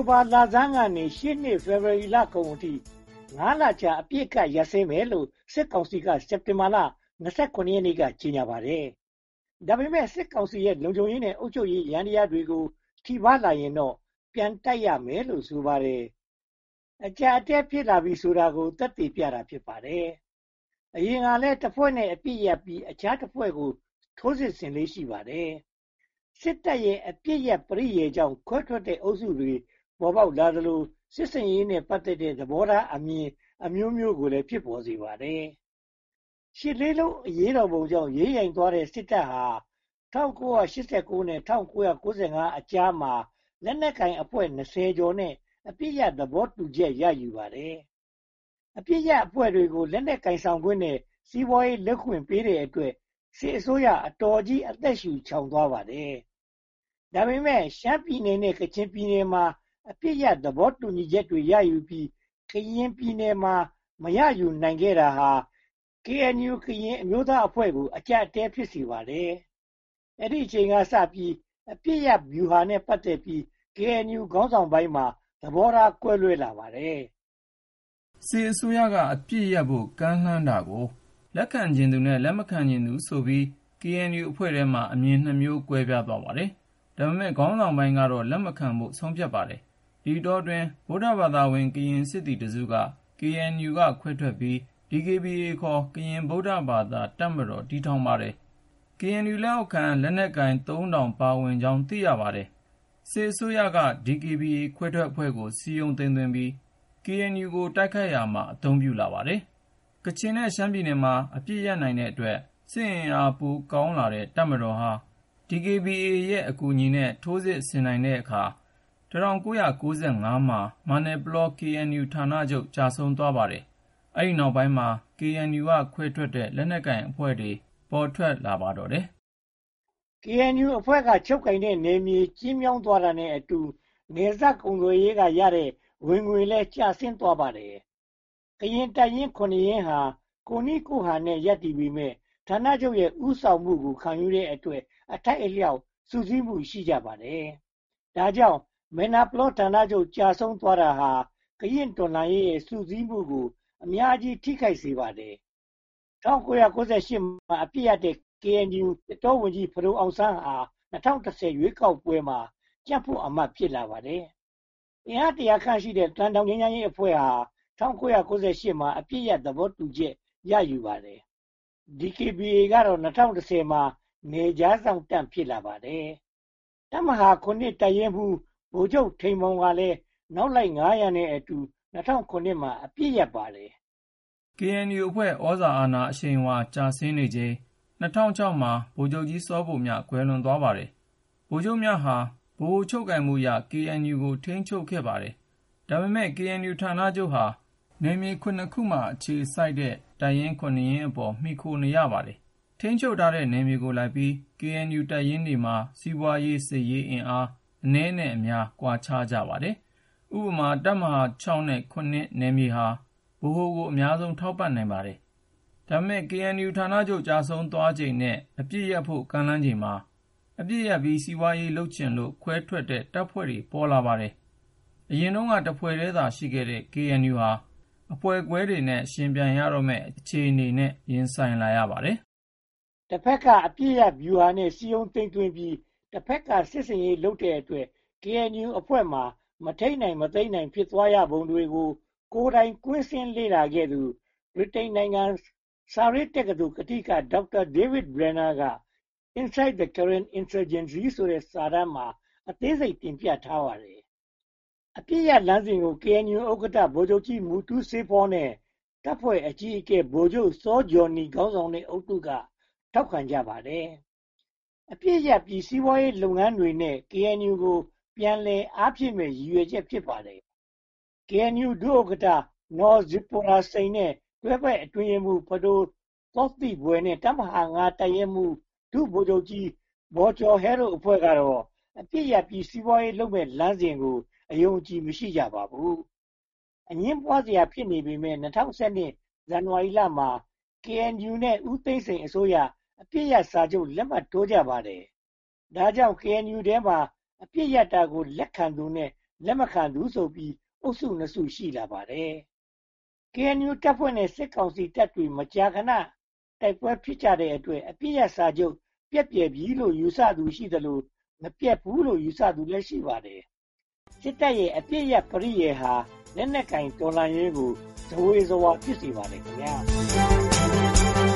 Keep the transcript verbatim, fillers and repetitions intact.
တိုဘာလဆန်းကနေရှေ့နှစ်ဖေဖော်ဝါရီလကုန်အထိငါးလကြာအပြည့်ကပ်ရပ်စဲမယ်လို့စစ်ကောင်စီကစက်တင်ဘာလ၂၇ရက်နေ့ကကြေညာပါတယ်။ဒါပေမဲ့စစ်ကောင်စီရဲ့လုံခြုံရေးနဲ့အုပ်ချုပ်ရေးရန်တရားတွေကိုထိပါလာရင်တော့ပြန်တိုက်ရမယ်လို့ဆိုပါတယ်။အကြအတဲဖြစ်လာပြီဆိုတာကိုသက်သေပြတာဖြစ်ပါတယ်။အရင်ကလည်းတစ်ဖွဲ့နဲ့အပြည့်ရပြီးအခြားတစ်ဖွဲ့ကိုထိုးစစ်ဆင်လေးရှိပါတယ်။စစ်တပ်ရဲ့အပြည့်ရပရိယေကြောင့်ခွဲထွက်တဲ့အုပ်စုတွေပေါ်ပေါက်လာသလိုစစ်စင်ရေးနဲ့ပတ်သက်တဲ့သဘောထားအမြင်အမျိုးမျိုးကိုလည်းဖြစ်ပေါ်စေပါတယ်။ရှစ်လေးလုံးအရေးတော်ပုံကြောင့်ရေးရိုင်သွားတဲ့စစ်တပ်ဟာ၁၉၈၉နဲ့၁၉၉၅အကြားမှာလက်နက်ကင်အဖွဲ့၂၀ကျော်နဲ့အပြည့်ရသဘောတူချက်ရယူပါတယ်။အပြည့်ရအဖွဲ့တွေကိုလက်နက်ကင်ဆောင်ခွင့်နဲ့စီးပွားရေးလက်ခွင့်ပေးတဲ့အတွက်စစ်အစိုးရအတော်ကြီးအသက်ရှူချောင်သွားပါတယ်။ဒါပေမဲ့ရှမ်းပြည်နယ်နဲ့ကချင်ပြည်နယ်မှာအပြည့်ရသဘောတူညီချက်တွေရယူပြီးကရင်ပြည်နယ်မှာမရယူနိုင်ခဲ့တာဟာ ကေအန်ယူ ကရင်အမျိုးသားအဖွဲ့ကိုအကြအတဲဖြစ်စေပါတယ်။အဲ့ဒီအချိန်ကစပြီးအပြည့်ရဗျူဟာနဲ့ပတ်သက်ပြီး ကေအန်ယူ ခေါင်းဆောင်ပိုင်းမှာသဘောထားကွဲလွဲလာပါတယ်။စစ်အစိုးရကအပြည့်ရဖို့ကမ်းလှမ်းတာကိုလက်ခံချင်သူနဲ့လက်မခံချင်သူဆိုပြီး ကေအန်ယူ အဖွဲ့ထဲမှာအမြင်နှစ်မျိုးကွဲပြားသွားပါတယ်။ဒါပေမဲ့ခေါင်းဆောင်ပိုင်းကတော့လက်မခံဖို့ဆုံးဖြတ်ပါတယ်။ဒီတော့တွင်ဗုဒ္ဓဘာသာဝင်ကရင်စစ်သည်တစုက ကေအန်ယူ ကခွဲထွက်ပြီး ဒီ ကေ ဘီ အေ ခေါ်ကရင်ဗုဒ္ဓဘာသာတပ်မတော်တည်ထောင်ပါတယ်။ ကေအန်ယူ လက်အောက်ခံလက်နက်ကိုင်သုံးထောင်ပါဝင်ကြောင်းသိရပါတယ်။စစ်အစိုးရက ဒီ ကေ ဘီ အေ ခွဲထွက်အဖွဲ့ကိုစည်းရုံးသိမ်းသွင်းပြီး ကေအန်ယူ ကိုတိုက်ခိုက်ရာမှာအသုံးပြုလာပါတယ်။ကချင်နဲ့ရှမ်းပြည်နယ်မှာအပြည့်ရနိုင်တဲ့အတွက်စစ်အင်အားပိုကောင်းလာတဲ့တပ်မတော်ဟာ ဒီ ကေ ဘီ အေ ရဲ့အကူအညီနဲ့ထိုးစစ်ဆင်နိုင်တဲ့အခါ၁၉၉၅မှာမာနယ်ပလော ကေအန်ယူ ဌာနချုပ်ကျဆုံးသွားပါတယ်။အဲဒီနောက်ပိုင်းမှာ ကေအန်ယူ ကခွဲထွက်တဲ့လက်နက်ကိုင်အဖွဲ့တွေပေါ်ထွက်လာပါတော့တယ်။ ကေအန်ယူ အဖွဲ့ကချုပ်ကိုင်တဲ့နယ်မြေကျဉ်းမြောင်းသွားတာနဲ့အတူနယ်စပ်ကုန်သွယ်ရေးကရတဲ့ဝင်ငွေလည်းကျဆင်းသွားပါတယ်။ကရင်တပ်ရင်းခုနှစ်ရင်းဟာကိုနီးကိုဟန်နဲ့ရပ်တည်ပေမယ့်ဌာနချုပ်ရဲ့ဥဆောင်မှုကိုခံယူတဲ့အတွက်အထိုက်အလျောက်စုစည်းမှုရှိကြပါတယ်။ဒါကြောင့်မယ်နာပလောဌာနချုပ်ကျဆုံးသွားတာဟာကရင်တော်လှန်ရေးရဲ့စုစည်းမှုကိုအများကြီးထိခိုက်စေပါတယ်။၁၉၉၈မှာအပြည့်ရတဲ့ ကေအန်ယူ တောဝင်ကြီးဖဒိုအောင်ဆန်းဟာ၂၀၁၀ရွေးကောက်ပွဲမှာကြံ့ဖွံ့အမတ်ဖြစ်လာပါတယ်။အင်အားတရာခန့်ရှိတဲ့တန်တောင်ငြိမ်းချမ်းရေးအဖွဲ့ဟာ၁၉၉၈မှာအပြည့်ရသဘောတူချက်ရယူပါတယ်။ ဒီ ကေ ဘီ အေ ကတော့၂၀၁၀မှာနယ်ခြားစောင့်တပ်ဖြစ်လာပါတယ်။တပ်မဟာခုနှစ်တပ်ရင်းမှူးဗိုလ်ချုပ်ထိန်မောင်ကလည်းနောက်လိုက်ငါးရာနဲ့အတူ၂၀၀၇မှာအပြည့်ရပါတယ်။ ကေအန်ယူ အဖွဲ့ဩဇာအာဏာအရှိန်အဝါကျဆင်းနေချိန်၂၀၀၆မှာဗိုလ်ချုပ်ကြီးစောဘိုမြကွယ်လွန်သွားပါတယ်။ဗိုလ်ချုပ်မြဟာဗဟိုချုပ်ကိုင်မှုအရ ကေအန်ယူ ကိုထိန်းချုပ်ခဲ့ပါတယ်။ဒါပေမဲ့ ကေအန်ယူ ဌာနချုပ်ဟာနယ်မြေခုနှစ်ခုမှာအခြေစိုက်တဲ့တပ်ရင်းခုနှစ်ရင်းအပေါ်မှီခိုနေရပါတယ်။ထိန်းချုပ်ထားတဲ့နယ်မြေကိုလိုက်ပြီး ကေအန်ယူ တပ်ရင်းတွေမှာစီးပွားရေးစစ်ရေးအင်အားအနည်းနဲ့အများကွာခြားကြပါတယ်။ဥပမာတပ်မဟာ၆နဲ့၇နယ်မြေဟာဗဟိုကိုအများဆုံးထောက်ပံ့နိုင်ပါတယ်။ဒါပေမဲ့ ကေအန်ယူ ဌာနချုပ်ကျဆုံးသွားချိန်နဲ့အပြည့်ရဖို့ကမ်းလှမ်းချိန်မှာအပြည့်ရပြီးစီးပွားရေးလုပ်ချင်လို့ခွဲထွက်တဲ့တပ်ဖွဲ့တွေပေါ်လာပါတယ်။အရင်တုန်းကတစ်ဖွဲ့တည်းသာရှိခဲ့တဲ့ ကေအန်ယူ ဟာအဖွဲ့ခွဲတွေနဲ့ယှဉ်ပြိုင်ရတော့မယ့်အခြေအနေနဲ့ရင်ဆိုင်လာရပါတယ်။တစ်ဖက်ကအပြည့်ရဗျူဟာနဲ့စည်းရုံးသိမ်းသွင်းပြီးတစ်ဖက်ကစစ်စင်ရေးလုပ်တဲ့အတွက် ကေအန်ယူ အဖွဲ့မှာမထိန်းနိုင်မသိမ်းနိုင်ဖြစ်သွားရပုံတွေကိုကိုယ်တိုင်ကွင်းဆင်းလေ့လာခဲ့သူဗြိတိန်နိုင်ငံဆာရစ်တက္ကသိုလ်ကထိကဒေါက်တာဒေးဗစ်ဘရနာက Inside the Karen Insurgency ဆိုတဲ့စာတမ်းမှာအသေးစိတ်တင်ပြထားပါတယ်။အပြည့်ရလမ်းစဉ်ကို ကေအန်ယူ ဥက္ကဋ္ဌဗိုလ်ချုပ်ကြီးမူတူးဆေးဖောနဲ့တပ်ဖွဲ့အကြီးအကဲဗိုလ်ချုပ်စောဂျော်နီခေါင်းဆောင်တဲ့အုပ်စုကထောက်ခံကြပါတယ်။အပြည့်ရပြည်စီးပွားရေးလုပ်ငန်းတွေနဲ့ ကေအန်ယူ ကိုပြန်လည်အားဖြည့်မဲ့ရည်ရွယ်ချက်ဖြစ်ပါတယ်။ ကေအန်ယူ ဒုဥက္ကဋ္ဌနော်ဇစ်ပိုရာစိန်နဲ့တွဲဘက်အတွင်းရေးမှူးဖဒိုသောသိဘွယ်နဲ့တပ်မဟာ၅တပ်ရင်းမှူးဒုဗိုလ်ချုပ်ကြီးဘော်ကျော်ဟဲတို့အဖွဲ့ကတော့အပြည့်ရပြည်စီးပွားရေးလုပ်မဲ့လမ်းစဉ်ကိုအယုံအကြည်မရှိကြပါဘူး။အငင်းပွားစရာဖြစ်နေပေမဲ့၂၀၁၂ဇန်နဝါရီလမှာ ကေအန်ယူ နဲ့ဦးသိန်းစိန်အစိုးရအပြည့်ရစာချုပ်လက်မှတ်ထိုးကြပါတယ်။ဒါကြောင့် ကေအန်ယူ ထဲမှာအပြည့်ရတာကိုလက်ခံသူနဲ့လက်မခံသူဆိုပြီးအုပ်စုနှစ်စုရှိလာပါတယ်။ ကေအန်ယူ တပ်ဖွဲ့နဲ့စစ်ကောင်စီတပ်တွေမကြာခဏတိုက်ပွဲဖြစ်ကြတဲ့အတွက်အပစ်ရပ်စာချုပ်ပျက်ပြယ်ပြီလို့ယူဆသူရှိသလိုမပျက်ဘူးလို့ယူဆသူလည်းရှိပါတယ်။စစ်တပ်ရဲ့အပစ်ရပ်ပရိယာယ်ဟာလက်နက်ကိုင်တော်လှန်ရေးကိုဇဝေဇဝါဖြစ်စေပါတယ်ခင်ဗျာ။